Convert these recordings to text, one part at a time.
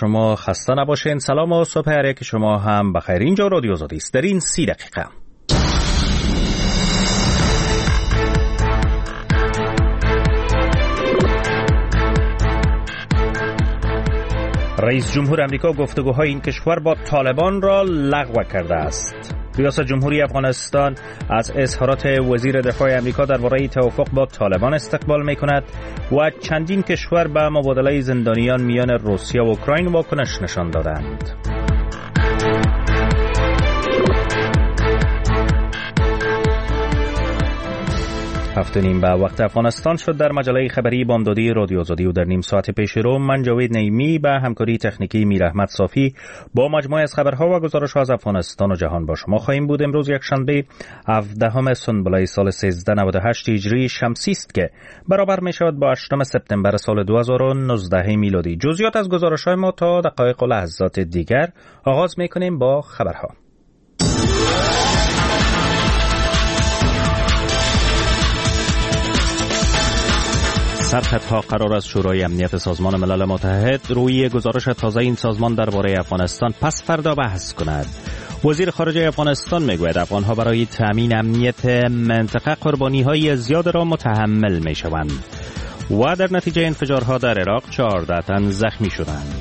شما خسته نباشین. سلام و صبح هر یک شما هم بخیر. اینجا رادیو آزادی است. در این 30 دقیقه رئیس جمهور امریکا گفتگوهای این کشور با طالبان را لغو کرده است. ریاست جمهوری افغانستان از اظهارات وزیر دفاع امریکا درباره توافق با طالبان استقبال می‌کند و چندین کشور به مبادله زندانیان میان روسیه و اوکراین واکنش نشان دادند. هفته نیم به وقت افغانستان شد. در مجله خبری بامدادی رادیو آزادی و در نیم ساعت پیش رو من جاوید نعیمی به همکاری تکنیکی میر احمد صافی با مجموعه از خبرها و گزارش‌ها از افغانستان و جهان با شما خواهیم بود. امروز یکشنبه 17 سنبله سال 1398 هجری شمسی است که برابر می شود با 8 سپتامبر سال 2019 میلادی. جزئیات از گزارش‌های ما تا دقایق و لحظات دیگر. آغاز می‌کنیم با خبرها. سرخطها قرار است شورای امنیت سازمان ملل متحد روی گزارش تازه این سازمان درباره افغانستان پس فردا بحث کند. وزیر خارجه افغانستان میگوید افغانها برای تامین امنیت منطقه قربانی‌های زیاد را متحمل میشوند و در نتیجه انفجارها در عراق 14 تن زخمی شدند.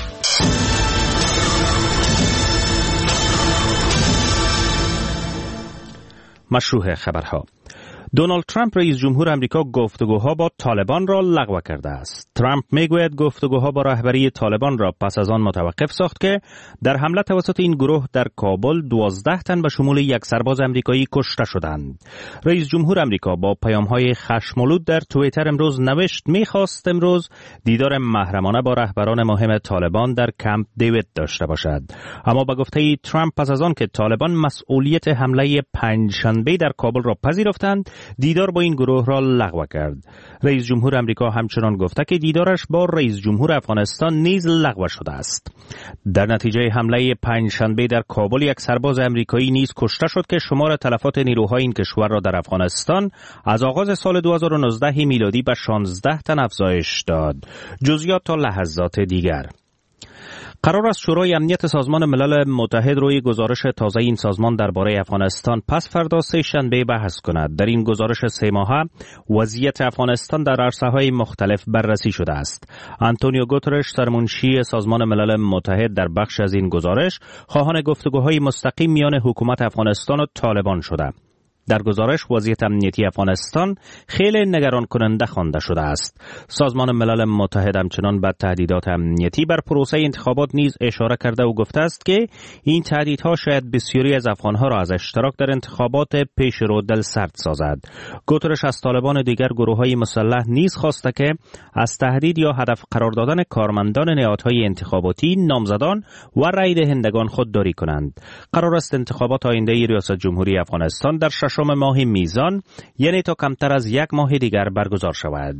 مشروع خبرها. دونالد ترامپ رئیس جمهور امریکا گفتگوها با طالبان را لغو کرده است. ترامپ میگوید گفتگوها با رهبری طالبان را پس از آن متوقف ساخت که در حمله توسط این گروه در کابل 12 تن به شمول یک سرباز امریکایی کشته شدند. رئیس جمهور امریکا با پیام‌های خشم‌آلود در توییتر امروز نوشت می‌خواست امروز دیدار محرمانه با رهبران مهم طالبان در کمپ دیوید داشته باشد. اما به گفته ترامپ پس از آن که طالبان مسئولیت حمله پنجشنبه در کابل را پذیرفتند، دیدار با این گروه را لغو کرد. رئیس جمهور امریکا همچنان گفته که دیدارش با رئیس جمهور افغانستان نیز لغو شده است. در نتیجه حمله پنجشنبه در کابل یک سرباز امریکایی نیز کشته شد که شمار تلفات نیروهای این کشور را در افغانستان از آغاز سال 2019 میلادی به 16 تن افزایش داد. جزئیات تا لحظات دیگر. قرار است شورای امنیت سازمان ملل متحد روی گزارش تازه این سازمان درباره افغانستان پس فردا سه شنبه بحث کند. در این گزارش 3 ماهه وضعیت افغانستان در عرصه‌های مختلف بررسی شده است. آنتونیو گوترش سرمنشی سازمان ملل متحد در بخش از این گزارش خواهان گفتگوهای مستقیم میان حکومت افغانستان و طالبان شده. در گزارش وضعیت امنیتی افغانستان خیلی نگران کننده خوانده شده است. سازمان ملل متحد همچنان به تهدیدات امنیتی بر پروسه انتخابات نیز اشاره کرده و گفته است که این تهدیدها شاید بسیاری از افغانها را از اشتراک در انتخابات پیش رو دلسرد سازد. گوترش از طالبان و دیگر گروه‌های مسلح نیز خواسته که از تهدید یا هدف قرار دادن کارمندان نهادهای انتخاباتی، نامزدان و رای دهندگان خودداری کنند. قرار است انتخابات آینده ریاست جمهوری افغانستان در 6 ماه میزان، یعنی تا کمتر از 1 ماه دیگر برگزار شود.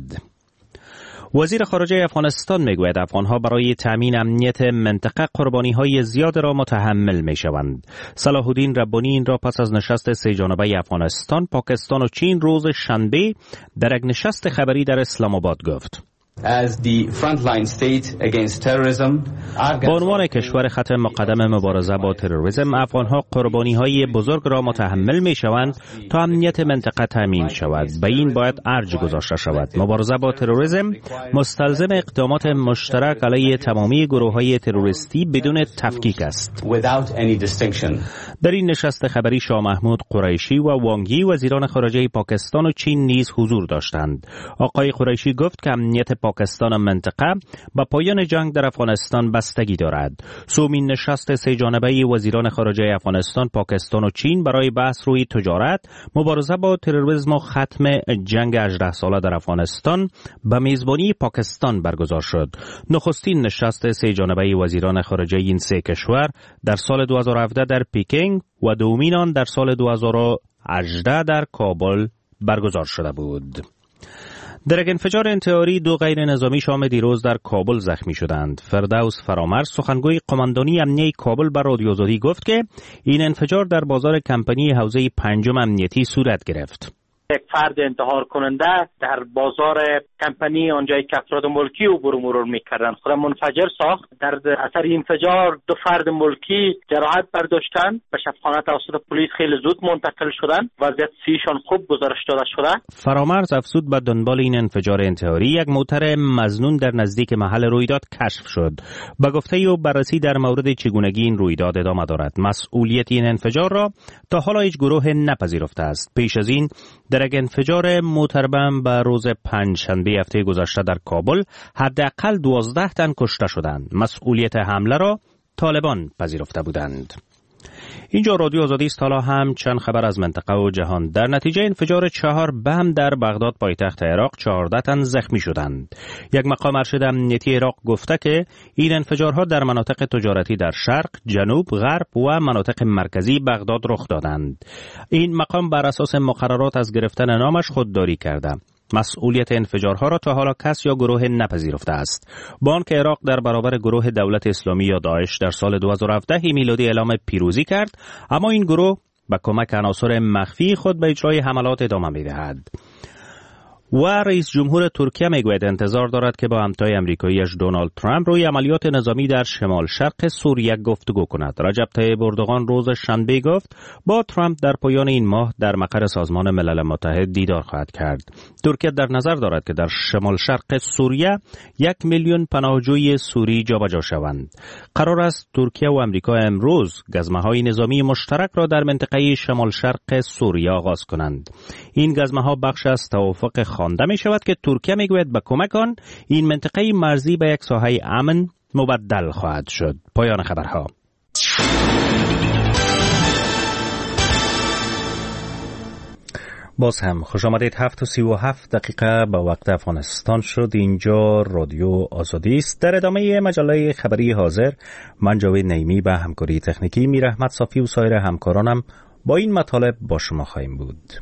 وزیر خارجه افغانستان میگوید افغانها برای تامین امنیت منطقه قربانی‌های زیاد را متحمل میشوند. صلاح الدین ربانی این را پس از نشست 3 جانبه افغانستان، پاکستان و چین روز شنبه در یک نشست خبری در اسلام آباد گفت. با عنوان کشور خط مقدم مبارزه با تروریسم، افغانها قربانی‌های بزرگ را متحمل می‌شوند تا امنیت منطقه تامین شود. به این باید ارج گذاشته شود. مبارزه با تروریسم مستلزم اقدامات مشترک علیه تمامی گروه‌های تروریستی بدون تفکیک است. در این نشست خبری شاه محمود قریشی و وانگ یی وزیران خارجه پاکستان و چین نیز حضور داشتند. آقای قریشی گفت که امنیت پاکستان و منطقه با پایان جنگ در افغانستان بستگی دارد. سومین نشست 3 جانبه وزیران خارجه افغانستان، پاکستان و چین برای بحث روی تجارت، مبارزه با تروریسم و ختم جنگ 18 ساله در افغانستان به میزبانی پاکستان برگزار شد. نخستین نشست 3 جانبه وزیران خارجه این 3 کشور در سال 2017 در پکینگ و دومین آن در سال 2018 در کابل برگزار شده بود. در یک انفجار انتحاری 2 غیر نظامی شام دیروز در کابل زخمی شدند. فردوس فرامرز سخنگوی قماندانی امنیه کابل به رادیو آزادی گفت که این انفجار در بازار کمپانی حوزه 5 امنیتی صورت گرفت. یک فرد انتحار کننده در بازار کمپانی آنجایی که افراد ملکی عبور و مرور میکردن خود منفجر ساخت. در اثر اینفجار 2 فرد ملکی جراحت برداشتند، به شفاخانه توسط پلیس خیلی زود منتقل شدند. وضعیت سیشان خوب گزارش داده شده. فرامرز افزود به دنبال این انفجار انتحاری یک موتر مظنون در نزدیک محل رویداد کشف شد. به گفته او بررسی در مورد چگونگی این رویداد ادامه دارد. مسئولیت این انفجار را تا حالا هیچ گروه نپذیرفته است. پیش از این در یک انفجار موتر بم به روز پنجشنبه هفته گذشته در کابل حداقل 12 تن کشته شدند. مسئولیت حمله را طالبان پذیرفته بودند. اینجا رادیو آزادی است. حالا هم چند خبر از منطقه و جهان. در نتیجه انفجار 4 بم در بغداد پایتخت عراق 14 تن زخمی شدند. یک مقام ارشد امنیتی عراق گفته که این انفجارها در مناطق تجارتی در شرق، جنوب، غرب و مناطق مرکزی بغداد رخ دادند. این مقام بر اساس مقررات از گرفتن نامش خودداری کرده. مسئولیت انفجارها را تا حالا کس یا گروه نپذیرفته است. بانک عراق در برابر گروه دولت اسلامی یا داعش در سال 2017 میلادی اعلام پیروزی کرد، اما این گروه با کمک عناصر مخفی خود به اجرای حملات ادامه می‌دهد. و رئیس جمهور ترکیه میگوید انتظار دارد که با همتای امریکاییش دونالد ترامپ روی عملیات نظامی در شمال شرق سوریه گفتگو کند. رجب طیب اردوغان روز شنبه گفت با ترامپ در پایان این ماه در مقر سازمان ملل متحد دیدار خواهد کرد. ترکیه در نظر دارد که در شمال شرق سوریه 1 میلیون پناهجوی سوری جابجا شوند. قرار است ترکیه و آمریکا امروز گزمه‌های نظامی مشترک را در منطقه شمال شرق سوریه آغاز کنند. این گزمه‌ها بخش از توافق خوانده می شود که ترکیه می گوید به کمک آن این منطقه مرزی به یک ساحه امن مبدل خواهد شد. پایان خبرها. باز هم خوش آمدید. 7:37 به وقت افغانستان شد. اینجا رادیو آزادی است. در ادامه مجله خبری حاضر من جاوید نعیمی به همکاری تکنیکی میر احمد صافی و سایر همکارانم با این مطالب با شما خواهیم بود.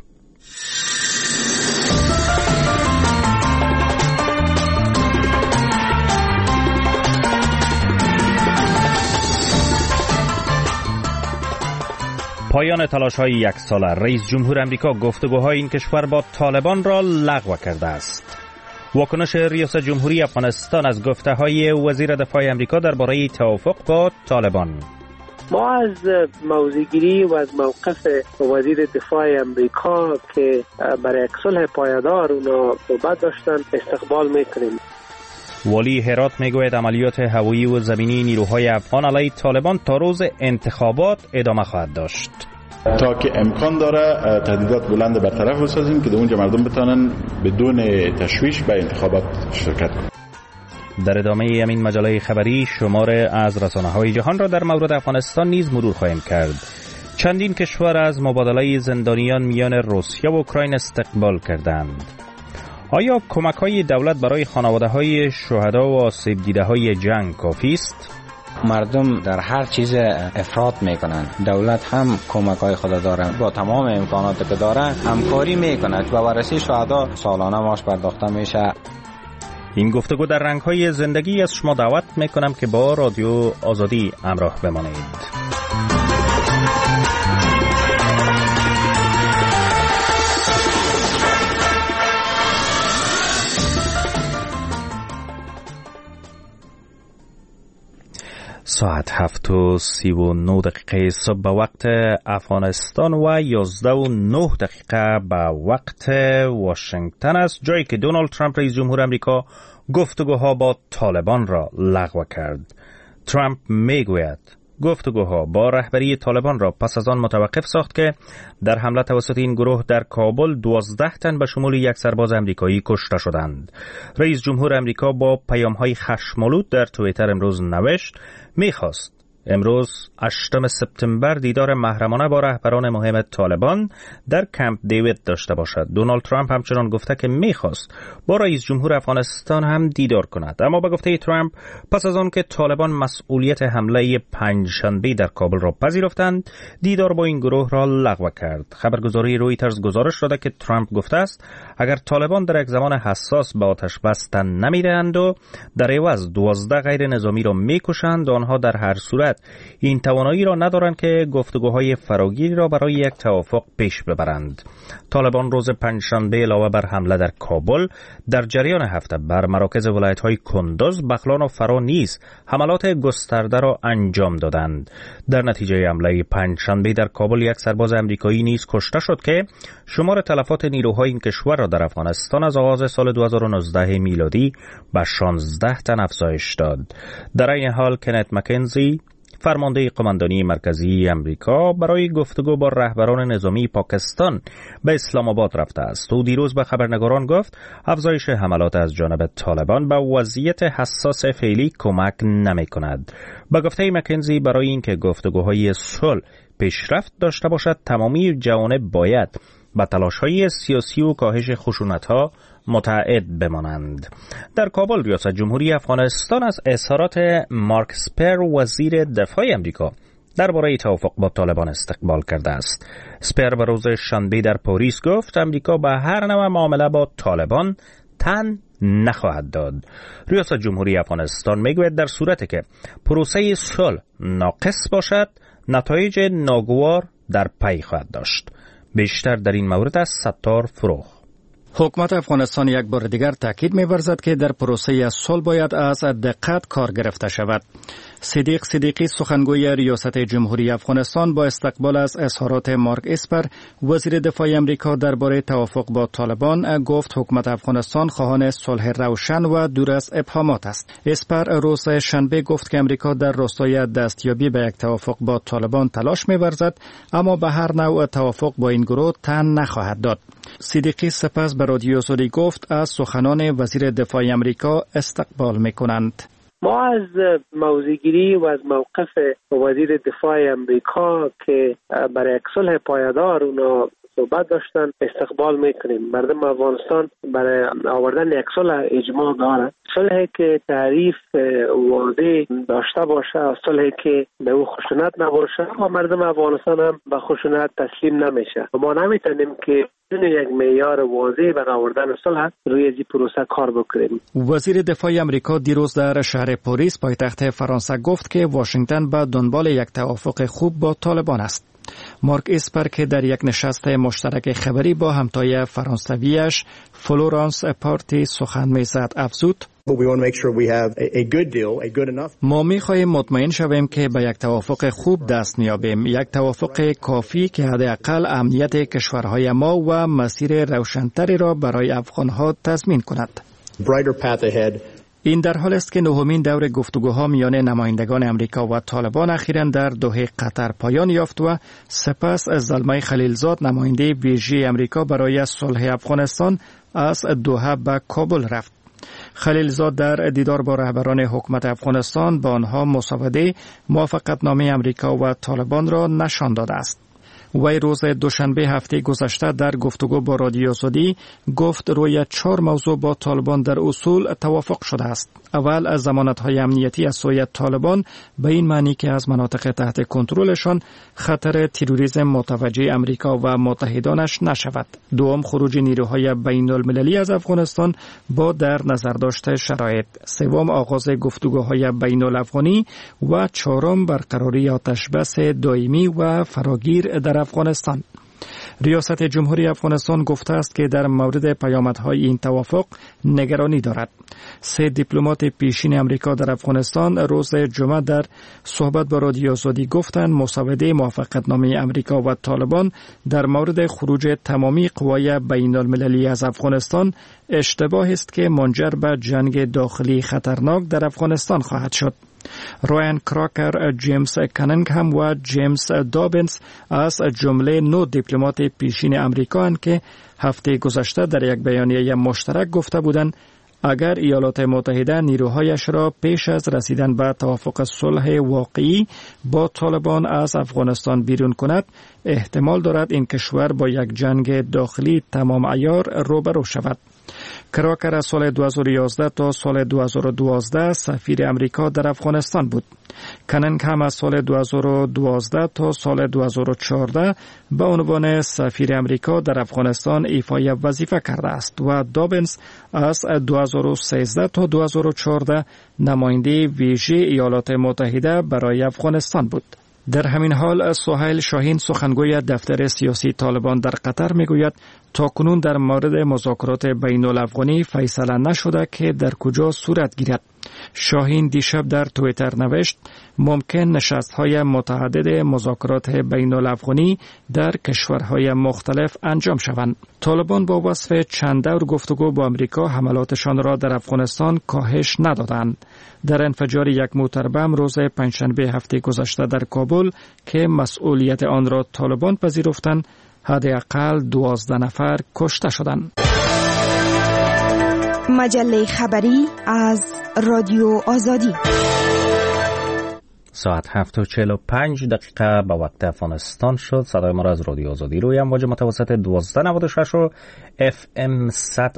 پایان تلاش‌های یک ساله. رئیس جمهور آمریکا گفتگوهای این کشور با طالبان را لغو کرده است. واکنش ریاست جمهوری افغانستان از گفته‌های وزیر دفاع آمریکا درباره توافق با طالبان. ما از موضع‌گیری و از موقف وزیر دفاع آمریکا که برای صلح پایدار اونا صحبت داشتن استقبال می‌کنیم. ولی هرات میگوید عملیات هوایی و زمینی نیروهای افغان علیه طالبان تا روز انتخابات ادامه خواهد داشت. تا که امکان داره تهدیدات بلند برطرف بسازیم که در اونجا مردم بتانن بدون تشویش به انتخابات شرکت کنند. در ادامه همین مجله خبری شمار از رسانه‌های جهان را در مورد افغانستان نیز مرور خواهیم کرد. چندین کشور از مبادله زندانیان میان روسیه و اوکراین استقبال کردند. آیا کمک‌های دولت برای خانواده‌های شهدا و آسیب دیده‌های جنگ کافی است؟ مردم در هر چیز افراط میکنن. دولت هم کمک‌های خود داره، با تمام امکاناتی که داره همکاری میکنه. با وارسی شهدا سالانه معاش پرداخته میشه. این گفتگو در رنگ‌های زندگی از شما دعوت میکنم که با رادیو آزادی همراه بمانید. ساعت 7:39 صبح به وقت افغانستان و 11:09 به وقت واشنگتن است، جایی که دونالد ترامپ رئیس جمهور آمریکا گفتگوها با طالبان را لغو کرد. ترامپ میگوید گفتگوها با رهبری طالبان را پس از آن متوقف ساخت که در حمله توسط این گروه در کابل 12 تن به شمول یک سرباز آمریکایی کشته شدند. رئیس جمهور آمریکا با پیام‌های خشم‌آلود در توییتر امروز نوشت می‌خواست امروز 8 سپتامبر دیدار محرمانه با رهبران مهم طالبان در کمپ دیوید داشته باشد. دونالد ترامپ همچنان گفته که می‌خواست با رئیس جمهور افغانستان هم دیدار کند، اما به گفته ترامپ پس از آن که طالبان مسئولیت حمله پنجشنبه در کابل را پذیرفتند، دیدار با این گروه را لغو کرد. خبرگزاری رویترز گزارش داده که ترامپ گفته است اگر طالبان در یک زمان حساس به آتش بستن نمی‌دهند و در عوض 12 غیر نظامی را می‌کشند، آنها در هر صورت این توانایی را ندارند که گفتگوهای فراگیری را برای یک توافق پیش ببرند. طالبان روز پنجشنبه علاوه بر حمله در کابل در جریان هفته بر مراکز ولایت‌های کندوز، بغلان و فرا نیز حملات گسترده را انجام دادند. در نتیجه حمله پنجشنبه در کابل یک سرباز امریکایی نیز کشته شد که شمار تلفات نیروهای این کشور را در افغانستان از آغاز سال 2019 میلادی به 16 تن افزایش داد. در این حال کنت مکنزی، فرمانده قماندانی مرکزی امریکا، برای گفتگو با رهبران نظامی پاکستان به اسلام آباد رفته است. او دیروز به خبرنگاران گفت افزایش حملات از جانب طالبان به وضعیت حساس فعلی کمک نمی کند. به گفته مکنزی برای اینکه گفتگوهای صلح پیشرفت داشته باشد تمامی جوانب باید به تلاش‌های سیاسی و کاهش خشونت‌ها متعهد بمانند. در کابل ریاست جمهوری افغانستان از اظهارات مارک اسپر وزیر دفاع امریکا درباره توافق با طالبان استقبال کرده است. اسپر به روز شنبه در پاریس گفت امریکا به هر نوع معامله با طالبان تن نخواهد داد. ریاست جمهوری افغانستان میگوید در صورتی که پروسه صلح ناقص باشد نتایج ناگوار در پی خواهد داشت. بیشتر در این مورد از ستار فروغ. حکومت افغانستان یک بار دیگر تاکید می‌ورزد که در پروسه صلح باید از دقت کار گرفته شود. صدیق صدیقی سخنگوی ریاست جمهوری افغانستان با استقبال از اظهارات مارک اسپر وزیر دفاع امریکا درباره توافق با طالبان گفت حکومت افغانستان خواهان صلح روشن و دور از ابهامات است. اسپر روز شنبه گفت که امریکا در راستای دستیابی به یک توافق با طالبان تلاش می‌ورزد اما به هر نوع توافق با این گروه تن نخواهد داد. صدیقی سپس به رادیو سوری گفت از سخنان وزیر دفاع امریکا استقبال می‌کنند. ما از موضع‌گیری و از موقف وزیر دفاع امریکا که برای یک صلح پایدار اونا صحبت داشتن استقبال میکنیم. مردم افغانستان برای آوردن یک صلح اجماع داره، صلحی که تعریف واضح داشته باشه، صلحی که به او خشونت نباشه و مردم افغانستان هم به خشونت تسلیم نمیشه. ما نمیتونیم که بدون یک معیار واضح برای آوردن صلح روی این پروسه کار بکنیم. وزیر دفاع امریکا دیروز در شهر پاریس پایتخت فرانسه گفت که واشنگتن به دنبال یک توافق خوب با طالبان است. مارک اسپر که در یک نشست مشترک خبری با همتای فرانسویش فلورانس پارتی سخن می‌زد افزود: ما می‌خواهیم مطمئن شویم که به یک توافق خوب دست می‌یابیم، یک توافق کافی که حداقل امنیت کشورهای ما و مسیر روشن‌تری را برای افغان‌ها تضمین کند. این در حال است که نهمین دور گفتگوها میان نمایندگان امریکا و طالبان اخیراً در دوحه قطر پایان یافت و سپس زلمه خلیلزاد نماینده ویژه امریکا برای صلح افغانستان از دوحه به کابل رفت. خلیلزاد در دیدار با رهبران حکومت افغانستان با آنها مسوده موافقتنامه امریکا و طالبان را نشان داده است. وی روز دوشنبه هفته گذشته در گفتگو با رادیو سعودی گفت روی 4 موضوع با طالبان در اصول توافق شده است. اول از ضمانت‌های امنیتی از سوی طالبان به این معنی که از مناطق تحت کنترلشان خطر تروریسم متوجه امریکا و متحدانش نشود. دوم خروج نیروهای بین‌المللی از افغانستان با در نظر داشته شرایط. سوم آغاز گفتگوهای بین‌الافغانی و چهارم برقراری آتشبس دائمی و فراگیر در افغانستان. ریاست جمهوری افغانستان گفته است که در مورد پیامدهای این توافق نگرانی دارد. 3 دیپلمات پیشین امریکا در افغانستان روز جمعه در صحبت با رادیو سعودی گفتند مسوده موافقتنامه امریکا و طالبان در مورد خروج تمامی قوای بین المللی از افغانستان اشتباه است که منجر به جنگ داخلی خطرناک در افغانستان خواهد شد. رایان کراکر، جیمز کانینگهم و جیمز دابینز از جمله 9 دیپلمات پیشین امریکا اند که هفته گذشته در یک بیانیه مشترک گفته بودند اگر ایالات متحده نیروهایش را پیش از رسیدن به توافق صلح واقعی با طالبان از افغانستان بیرون کند، احتمال دارد این کشور با یک جنگ داخلی تمام عیار روبرو شود. کراکر از سال 2011 تا سال 2012 سفیر امریکا در افغانستان بود. کننگ هم از سال 2012 تا سال 2014 به عنوان سفیر امریکا در افغانستان ایفای وظیفه کرده است و دابنز از 2013 تا 2014 نماینده ویژه ایالات متحده برای افغانستان بود. در همین حال سهیل شاهین سخنگوی دفتر سیاسی طالبان در قطر میگوید تاکنون در مورد مذاکرات بین الافغانی فیصله نشده که در کجا صورت گیرد. شاهین دیشب در توییتر نوشت ممکن نشست‌های متعدد مذاکرات بین الافغانی در کشورهای مختلف انجام شوند. طالبان با وصف چند دور گفتگو با امریکا حملاتشان را در افغانستان کاهش ندادند. در انفجار یک موتر بم روز پنجشنبه هفته گذشته در کابل که مسئولیت آن را طالبان پذیرفتند، حداقل 12 نفر کشته شدند. مجله خبری از رادیو آزادی. ساعت 7:45 به وقت افغانستان شد. صدای ما را از رادیو آزادی روی امواج متوسط 1296 و FM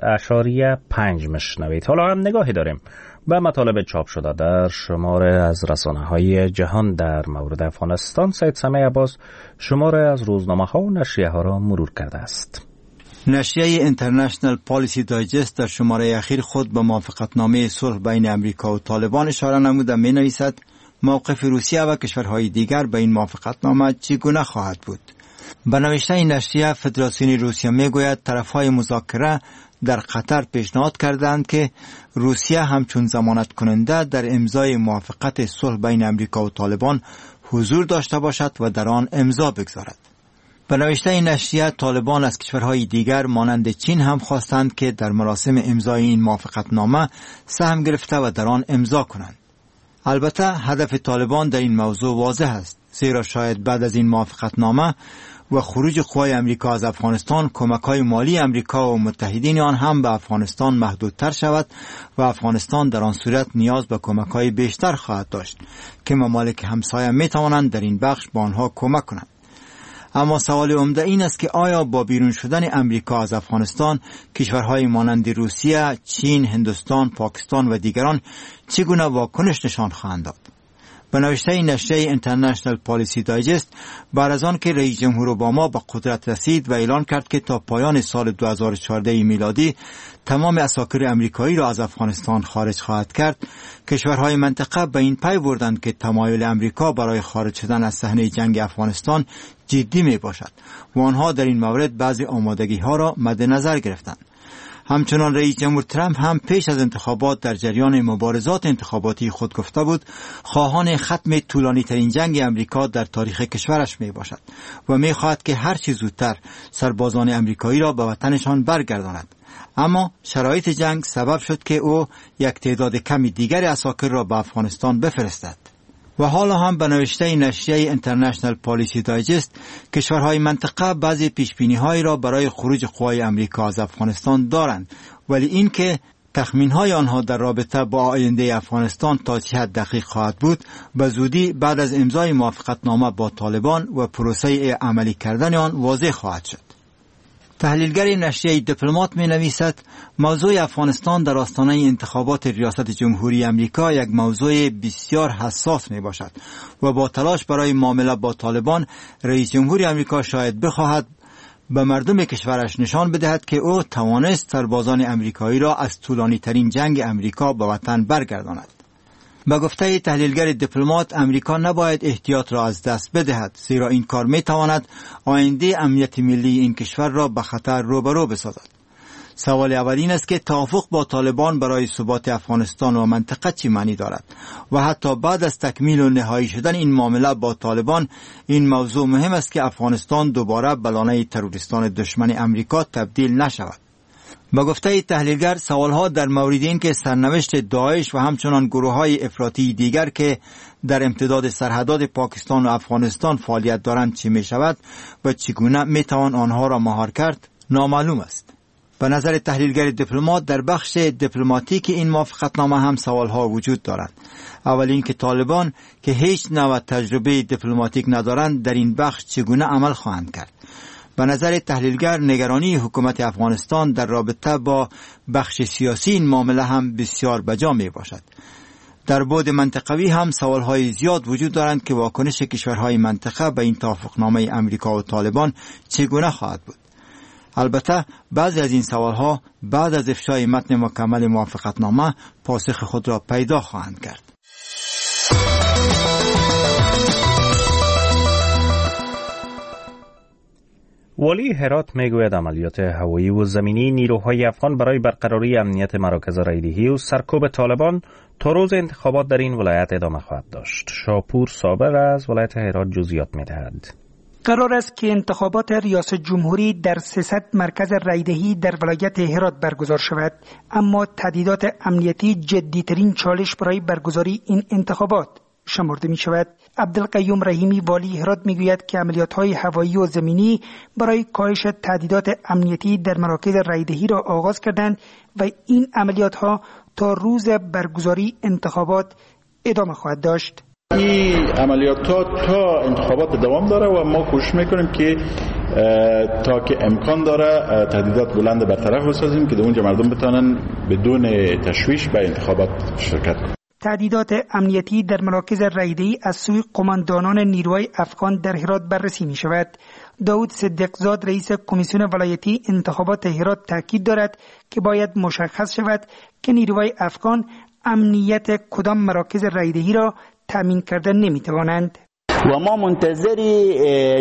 100.5 میشنوید. حالا هم نگاهی داریم به مطالب چاپ شده در شماره از رسانه‌های جهان در مورد افغانستان. سید سمیع عباس شماره از روزنامه‌ها و نشریه‌ها را مرور کرده است. نشریه اینترنشنال پالیسی دایجست در شماره اخیر خود به موافقتنامه صلح بین امریکا و طالبان اشاره نموده می‌نویسد موقف روسیه و کشورهای دیگر به این موافقتنامه چگونه خواهد بود. به نوشته این نشریه فدراسیون روسیه میگوید طرفهای مذاکره در قطر پیشنهاد کردند که روسیه همچون ضمانت کننده در امضای موافقت صلح بین امریکا و طالبان حضور داشته باشد و در آن امضا بگذارد. به نوشته این نشریه طالبان از کشورهای دیگر مانند چین هم خواستند که در مراسم امضای این موافقتنامه سهم گرفته و در آن امضا کنند. البته هدف طالبان در این موضوع واضح است، زیرا شاید بعد از این موافقتنامه و خروج قوای امریکا از افغانستان کمک‌های مالی امریکا و متحدین آن هم به افغانستان محدودتر شود و افغانستان در آن صورت نیاز به کمک‌های بیشتر خواهد داشت که ممالک همسایه می‌توانند در این بخش به آنها کمک کنند. اما سوال عمده این است که آیا با بیرون شدن امریکا از افغانستان کشورهای مانند روسیه، چین، هندوستان، پاکستان و دیگران چگونه واکنش نشان خواهند داد؟ به نوشته این نشریه اینترنشنال پالیسی دایجست، بعد از آن که رئیس جمهور اوباما به قدرت رسید و اعلان کرد که تا پایان سال 2014 میلادی تمام عساکر امریکایی را از افغانستان خارج خواهد کرد، کشورهای منطقه به این پی بردند که تمایل امریکا برای خارج شدن از صحنه جنگ افغانستان جدی می باشد و آنها در این مورد بعضی آمادگی ها را مد نظر گرفتند. همچنان رئیس جمهور ترامپ هم پیش از انتخابات در جریان مبارزات انتخاباتی خود گفته بود خواهان ختم طولانی ترین جنگ امریکا در تاریخ کشورش می باشد و می خواهد که هر چه زودتر سربازان امریکایی را به وطنشان برگرداند. اما شرایط جنگ سبب شد که او یک تعداد کمی دیگر عساکر را به افغانستان بفرستد. و حالا هم به نوشته نشریه اینترنشنال پالیسی دایجست کشورهای منطقه بعضی پیشبینی‌هایی را برای خروج قوای امریکا از افغانستان دارند، ولی این که تخمین‌های آنها در رابطه با آینده افغانستان تا چه حد دقیق خواهد بود به زودی بعد از امضای موافقتنامه با طالبان و پروسه عملی کردن آن واضح خواهد شد. تحلیلگر نشریه دیپلمات می نویسد موضوع افغانستان در آستانه انتخابات ریاست جمهوری امریکا یک موضوع بسیار حساس می باشد و با تلاش برای معامله با طالبان رئیس جمهوری امریکا شاید بخواهد به مردم کشورش نشان بدهد که او توانست سربازان امریکایی را از طولانی ترین جنگ امریکا به وطن برگرداند. به گفته تحلیلگر دیپلمات امریکا نباید احتیاط را از دست بدهد، زیرا این کار می تواند آینده امنیت ملی این کشور را به خطر روبرو بسازد. سوال اول این است که توافق با طالبان برای ثبات افغانستان و منطقه چه معنی دارد و حتی بعد از تکمیل و نهایی شدن این معامله با طالبان این موضوع مهم است که افغانستان دوباره به لانه تروریستان دشمن امریکا تبدیل نشود. با گفته تحلیلگر سوالها در مورد این که سرنوشت داعش و همچنان گروه‌های افراطی دیگر که در امتداد سرحدات پاکستان و افغانستان فعالیت دارند چه می شود و چگونه می توان آنها را مهار کرد نامعلوم است. به نظر تحلیلگر دیپلمات در بخش دیپلماتیک این موافقتنامه هم سوالها وجود دارند. اول این که طالبان که هیچ نوع تجربه دیپلماتیک ندارند در این بخش چگونه عمل خواهند کرد. به نظر تحلیلگر نگرانی حکومت افغانستان در رابطه با بخش سیاسی این معامله هم بسیار بجا می باشد. در بعد منطقوی هم سوالهای زیاد وجود دارند که واکنش کشورهای منطقه به این توافقنامه امریکا و طالبان چگونه خواهد بود. البته بعضی از این سوالها بعد از افشای متن مکمل موافقتنامه پاسخ خود را پیدا خواهند کرد. والی هرات میگوید عملیات هوایی و زمینی نیروهای افغان برای برقراری امنیت مراکز رایدهی و سرکوب طالبان تا روز انتخابات در این ولایت ادامه خواهد داشت. شاپور صابر از ولایت هرات جزئیات می‌دهد. قرار است که انتخابات ریاست جمهوری در 300 مرکز رایدهی در ولایت هرات برگزار شود، اما تهدیدات امنیتی جدی‌ترین چالش برای برگزاری این انتخابات شمرده می شود. عبدالقیوم رحیمی والی هرات می گوید که عملیات‌های هوایی و زمینی برای کاهش تهدیدات امنیتی در مراکز رایدهی را آغاز کردند و این عملیات‌ها تا روز برگزاری انتخابات ادامه خواهد داشت. این عملیات تا انتخابات دوام داره و ما کوشش میکنیم که تا که امکان داره تهدیدات بلند برطرف بسازیم که در اونجا مردم بتونن بدون تشویش به انتخابات شرکت کنند. تهدیدات امنیتی در مراکز رایدهی از سوی قماندانان نیروهای افغان در هرات بررسی می شود. داود صدیقزاد رئیس کمیسیون ولایتی انتخابات هرات تاکید دارد که باید مشخص شود که نیروهای افغان امنیت کدام مراکز رایدهی را تامین کردن نمی توانند. و ما منتظری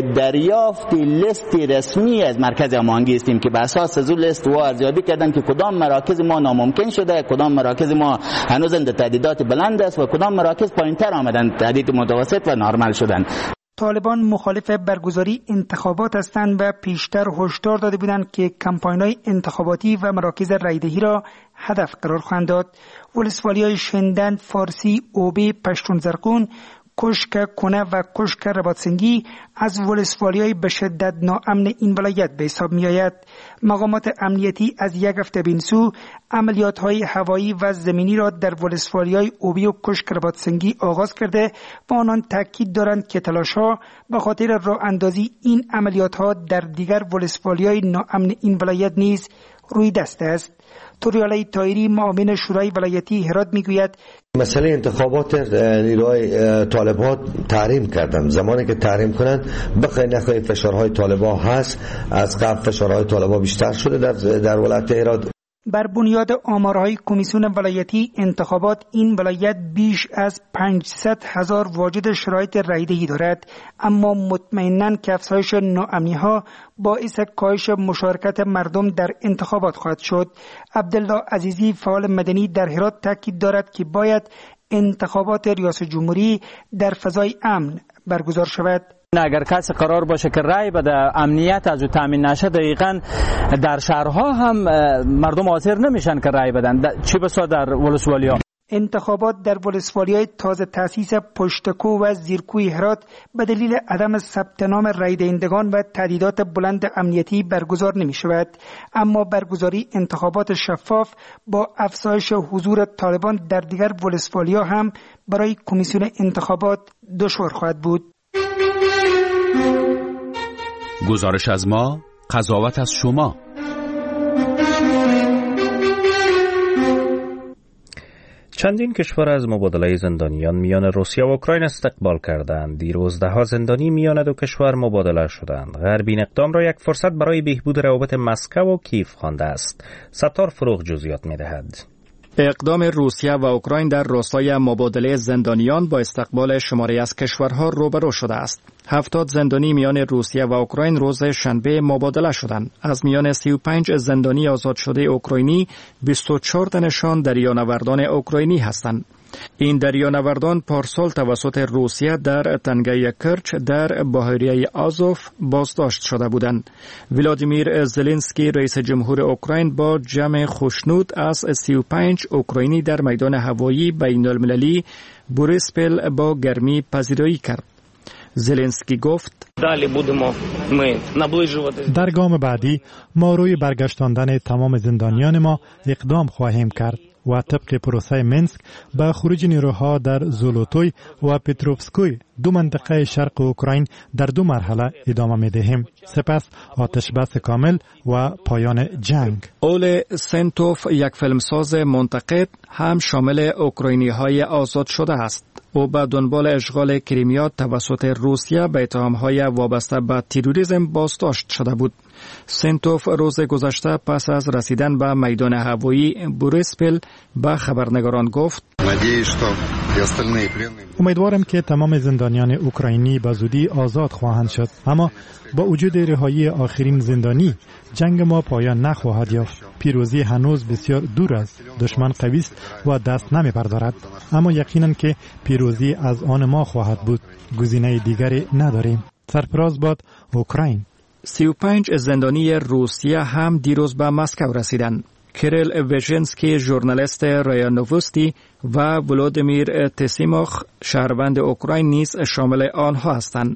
دریافت لیست رسمی از مرکز هماهنگی هستیم که بر اساس از اون لیست و ارزیابی کردن که کدام مراکز ما ناممکن شده، کدام مراکز ما هنوز تهدیدات بلند است و کدام مراکز پایینتر آمدن، تهدید متوسط و نرمال شدن. طالبان مخالف برگزاری انتخابات هستند و پیشتر هشدار داده بودند که کمپاین‌های انتخاباتی و مراکز رایدهی را هدف قرار خواهند داد. ولسوالی‌های شندن، فارسی، اوبی، پشتون زرقون، کشک کنه و کشک رباطسنگی از ولسوالی‌های به شدت ناامن این ولایت به حساب می‌آید. مقامات امنیتی از یک هفته به این سو عملیات‌های هوایی و زمینی را در ولسوالی‌های اوبی و کشک رباطسنگی آغاز کرده و آنان تاکید دارند که تلاش‌ها به خاطر راه اندازی این عملیات‌ها در دیگر ولسوالی‌های ناامن این ولایت نیز روی دست است. توریالی طاهری معاون شورای ولایتی هرات میگوید مسئله انتخابات نیروهای طالبان تحریم کردن. زمانی که تحریم کنند بخوای نخوای فشارهای طالبان هست، از قبل فشارهای طالبان بیشتر شده در ولایت هرات. بر بنیاد آمارهای کمیسیون ولایتی انتخابات این ولایت بیش از 500,000 واجد شرایط رایدهی دارد، اما مطمئناً که افزایش ناامنی‌ها باعث کاهش مشارکت مردم در انتخابات خواهد شد. عبدالله عزیزی فعال مدنی در هرات تاکید دارد که باید انتخابات ریاست جمهوری در فضای امن برگزار شود. اگر کسی قرار باشه که رای بده امنیت از او تامین نشه، دقیقاً در شهرها هم مردم حاضر نمیشن که رای بدن، چه بسا در ولسوالی‌ها. انتخابات در ولسوالی‌های تازه تأسیس پشتکو و زیرکوی هرات به دلیل عدم ثبت نام رای دهندگان و تهدیدات بلند امنیتی برگزار نمی شود، اما برگزاری انتخابات شفاف با افزایش حضور طالبان در دیگر ولسوالی‌ها هم برای کمیسیون انتخابات دشوار خواهد بود. گزارش از ما، قضاوت از شما. چندین کشور از مبادله زندانیان میان روسیه و اوکراین استقبال کردند. دیروز 10 زندانی میان دو کشور مبادله شدند. غرب این اقدام را یک فرصت برای بهبود روابط مسکو و کیف خوانده است. ستار فروغ جزئیات می‌دهد. اقدام روسیه و اوکراین در راستای مبادله زندانیان با استقبال شماری از کشورها روبرو شده است. 70 زندانی میان روسیه و اوکراین روز شنبه مبادله شدند. از میان 35 زندانی آزاد شده اوکراینی 24 تنشان دریانوردان اوکراینی هستند. این دریانوردان پارسال توسط روسیه در تنگه کرچ در بحیره آزوف بازداشت شده بودند. ولادیمیر زلنسکی رئیس جمهور اوکراین با جمع خوشنود از 35 اوکراینی در میدان هوایی بین المللی بوریسپل با گرمی پذیرایی کرد. زلنسکی گفت در گام بعدی ما روی برگشتاندن تمام زندانیان ما اقدام خواهیم کرد. و طبق پروسه مینسک به خروج نیروها در زولوتوی و پتروفسکوی دو منطقه شرق اوکراین در 2 مرحله ادامه می‌دهیم. سپس آتش بس کامل و پایان جنگ. اول سنتوف، یک فیلمساز منتقد، هم شامل اوکراینی‌های آزاد شده است. او به دنبال اشغال کریمیا توسط روسیه به اتهام‌های وابسته به تروریسم بازداشت شده بود. سنتوف روز گذشته پس از رسیدن به میدان هوایی بوریسپل به خبرنگاران گفت: امیدوارم که تمام زندانیان اوکراینی به زودی آزاد خواهند شد، اما با وجود رهایی آخرین زندانی جنگ ما پایان نخواهد یافت. پیروزی هنوز بسیار دور است. دشمن قوی است و دست نمی‌بردارد، اما یقینا که پیروزی از آن ما خواهد بود. گزینه دیگری نداریم. سرفراز باد اوکراین. 35 زندانی روسیه هم دیروز به مسکو رسیدند. کریل وژنسکی، ژورنالیست رایا نووستی، و ولودیمیر تسیموخ، شهروند اوکراین نیز شامل آنها هستند.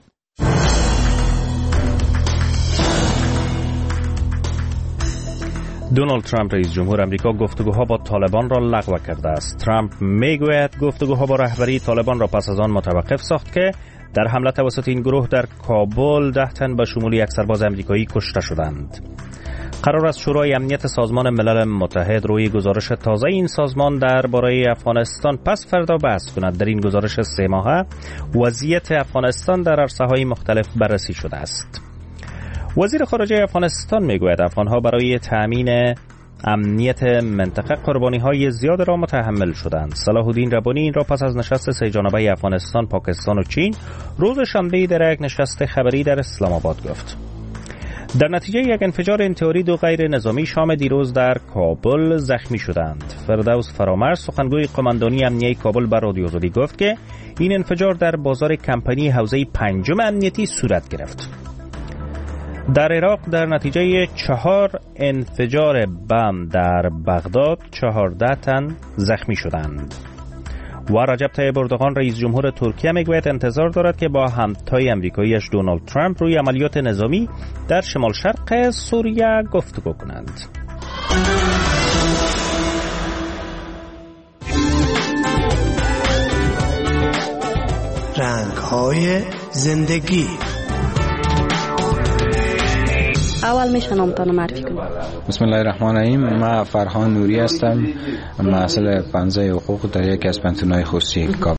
دونالد ترامپ رئیس جمهور آمریکا گفتگوها با طالبان را لغو کرده است. ترامپ میگوید گفتگوها با رهبری طالبان را پس از آن متوقف ساخت که در حمله توسط این گروه در کابل 10 تن به شمول یک سرباز آمریکایی کشته شدند. قرار است شورای امنیت سازمان ملل متحد روی گزارش تازه این سازمان درباره افغانستان پس فردا بحث کند. در این گزارش 3 ماهه وضعیت افغانستان در عرصه‌های مختلف بررسی شده است. وزیر خارجه افغانستان میگوید افغانها برای تأمین امنیت منطقه قربانی‌های زیاد را متحمل شدند. صلاح الدین ربانی این را پس از نشست 3 جانبه افغانستان، پاکستان و چین روز شنبه در یک نشست خبری در اسلام آباد گفت. در نتیجه یک انفجار انتحاری 2 غیر نظامی شام دیروز در کابل زخمی شدند. فردوس فرامرز، سخنگوی قماندانی امنیه کابل، بر رادیو آزادی گفت که این انفجار در بازار کمپانی حوزه 5 امنیتی صورت گرفت. در عراق در نتیجه 4 انفجار بم در بغداد 14 تن زخمی شدند. و رجب طیب اردوغان، رئیس جمهور ترکیه، میگوید انتظار دارد که با همتای امریکاییش دونالد ترامپ روی عملیات نظامی در شمال شرق سوریه گفتگو کنند. رنگ‌های زندگی. اول میشه نامتان معرفی کنم. بسم الله الرحمن الرحیم. من فرهان نوری هستم، مسئول 15 حقوق در یک از پنتونای خصوصی کابل.